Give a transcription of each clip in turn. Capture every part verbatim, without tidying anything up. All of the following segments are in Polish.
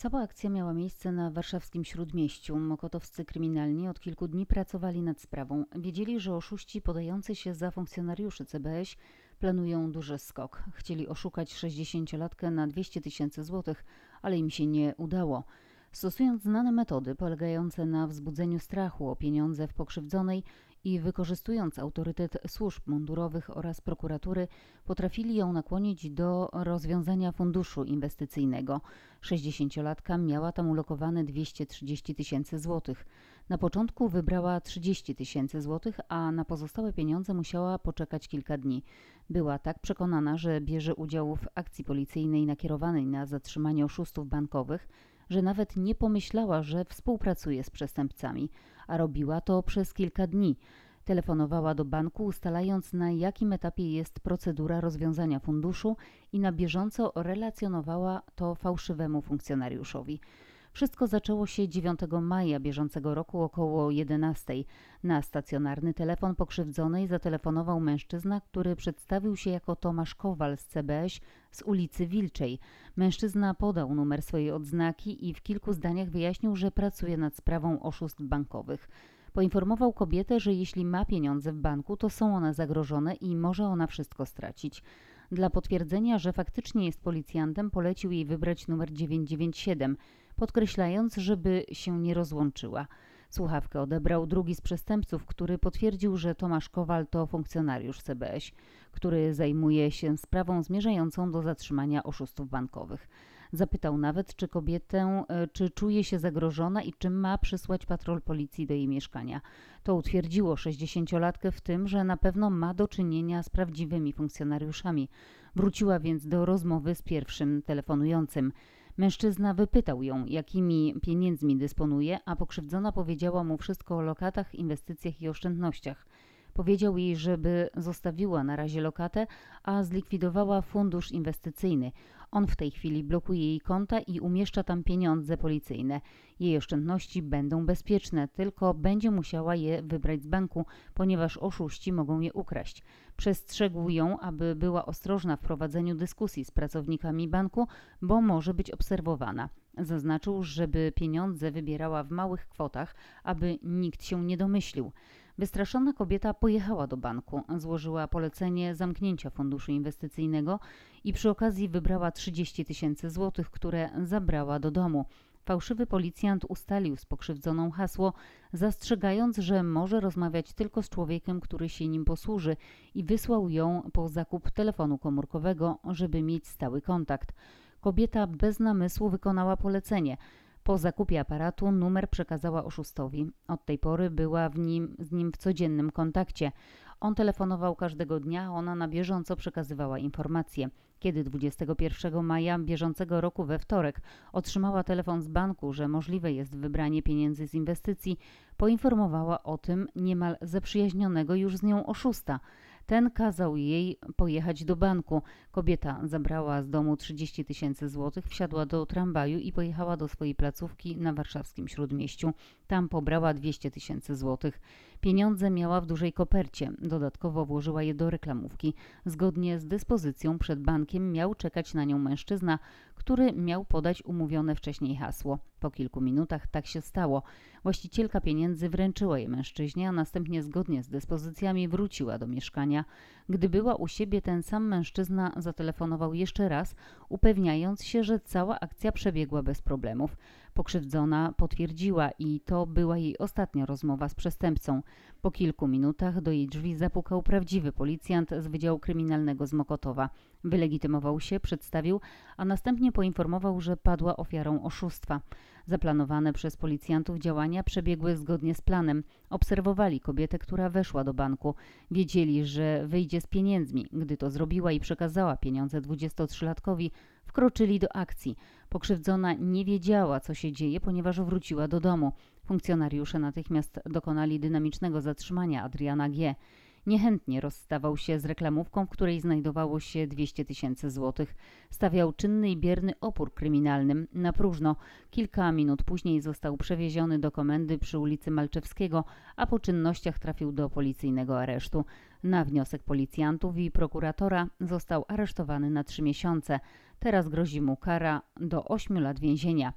Cała akcja miała miejsce na warszawskim Śródmieściu. Mokotowscy kryminalni od kilku dni pracowali nad sprawą. Wiedzieli, że oszuści podający się za funkcjonariuszy C B Ś planują duży skok. Chcieli oszukać sześćdziesięciolatkę na dwieście tysięcy złotych, ale im się nie udało. Stosując znane metody polegające na wzbudzeniu strachu o pieniądze w pokrzywdzonej i wykorzystując autorytet służb mundurowych oraz prokuratury, potrafili ją nakłonić do rozwiązania funduszu inwestycyjnego. Sześćdziesięciolatka miała tam ulokowane dwieście trzydzieści tysięcy złotych. Na początku wybrała trzydzieści tysięcy złotych, a na pozostałe pieniądze musiała poczekać kilka dni. Była tak przekonana, że bierze udział w akcji policyjnej nakierowanej na zatrzymanie oszustów bankowych, że nawet nie pomyślała, że współpracuje z przestępcami, a robiła to przez kilka dni. Telefonowała do banku, ustalając, na jakim etapie jest procedura rozwiązania funduszu i na bieżąco relacjonowała to fałszywemu funkcjonariuszowi. Wszystko zaczęło się dziewiątego maja bieżącego roku około jedenastej. Na stacjonarny telefon pokrzywdzonej zatelefonował mężczyzna, który przedstawił się jako Tomasz Kowal z C B Ś z ulicy Wilczej. Mężczyzna podał numer swojej odznaki i w kilku zdaniach wyjaśnił, że pracuje nad sprawą oszustw bankowych. Poinformował kobietę, że jeśli ma pieniądze w banku, to są one zagrożone i może ona wszystko stracić. Dla potwierdzenia, że faktycznie jest policjantem, polecił jej wybrać numer dziewięćset dziewięćdziesiąt siedem, podkreślając, żeby się nie rozłączyła. Słuchawkę odebrał drugi z przestępców, który potwierdził, że Tomasz Kowal to funkcjonariusz C B Ś, który zajmuje się sprawą zmierzającą do zatrzymania oszustów bankowych. Zapytał nawet, czy kobietę, czy czuje się zagrożona i czy ma przysłać patrol policji do jej mieszkania. To utwierdziło sześćdziesięciolatkę w tym, że na pewno ma do czynienia z prawdziwymi funkcjonariuszami. Wróciła więc do rozmowy z pierwszym telefonującym. Mężczyzna wypytał ją, jakimi pieniędzmi dysponuje, a pokrzywdzona powiedziała mu wszystko o lokatach, inwestycjach i oszczędnościach. Powiedział jej, żeby zostawiła na razie lokatę, a zlikwidowała fundusz inwestycyjny. On w tej chwili blokuje jej konta i umieszcza tam pieniądze policyjne. Jej oszczędności będą bezpieczne, tylko będzie musiała je wybrać z banku, ponieważ oszuści mogą je ukraść. Przestrzegł ją, aby była ostrożna w prowadzeniu dyskusji z pracownikami banku, bo może być obserwowana. Zaznaczył, żeby pieniądze wybierała w małych kwotach, aby nikt się nie domyślił. Wystraszona kobieta pojechała do banku, złożyła polecenie zamknięcia funduszu inwestycyjnego i przy okazji wybrała trzydzieści tysięcy złotych, które zabrała do domu. Fałszywy policjant ustalił z pokrzywdzoną hasło, zastrzegając, że może rozmawiać tylko z człowiekiem, który się nim posłuży, i wysłał ją po zakup telefonu komórkowego, żeby mieć stały kontakt. Kobieta bez namysłu wykonała polecenie. Po zakupie aparatu numer przekazała oszustowi. Od tej pory była w nim, z nim w codziennym kontakcie. On telefonował każdego dnia, a ona na bieżąco przekazywała informacje. Kiedy dwudziestego pierwszego maja bieżącego roku we wtorek otrzymała telefon z banku, że możliwe jest wybranie pieniędzy z inwestycji, poinformowała o tym niemal zaprzyjaźnionego już z nią oszusta. Ten kazał jej pojechać do banku. Kobieta zabrała z domu trzydzieści tysięcy złotych, wsiadła do tramwaju i pojechała do swojej placówki na warszawskim Śródmieściu. Tam pobrała dwieście tysięcy złotych. Pieniądze miała w dużej kopercie. Dodatkowo włożyła je do reklamówki. Zgodnie z dyspozycją przed bankiem miał czekać na nią mężczyzna, który miał podać umówione wcześniej hasło. Po kilku minutach tak się stało. Właścicielka pieniędzy wręczyła je mężczyźnie, a następnie zgodnie z dyspozycjami wróciła do mieszkania. Gdy była u siebie, ten sam mężczyzna zatelefonował jeszcze raz, upewniając się, że cała akcja przebiegła bez problemów. Pokrzywdzona potwierdziła i to była jej ostatnia rozmowa z przestępcą. Po kilku minutach do jej drzwi zapukał prawdziwy policjant z Wydziału Kryminalnego z Mokotowa. Wylegitymował się, przedstawił, a następnie poinformował, że padła ofiarą oszustwa. Zaplanowane przez policjantów działania przebiegły zgodnie z planem. Obserwowali kobietę, która weszła do banku. Wiedzieli, że wyjdzie z pieniędzmi. Gdy to zrobiła i przekazała pieniądze dwudziestotrzylatkowi, wkroczyli do akcji. Pokrzywdzona nie wiedziała, co się dzieje, ponieważ wróciła do domu. Funkcjonariusze natychmiast dokonali dynamicznego zatrzymania Adriana G. Niechętnie rozstawał się z reklamówką, w której znajdowało się dwieście tysięcy złotych. Stawiał czynny i bierny opór kryminalnym na próżno. Kilka minut później został przewieziony do komendy przy ulicy Malczewskiego, a po czynnościach trafił do policyjnego aresztu. Na wniosek policjantów i prokuratora został aresztowany na trzy miesiące. Teraz grozi mu kara do ośmiu lat więzienia.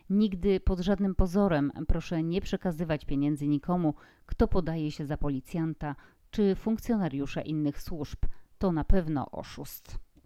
Nigdy pod żadnym pozorem proszę nie przekazywać pieniędzy nikomu, kto podaje się za policjanta czy funkcjonariusza innych służb. To na pewno oszust.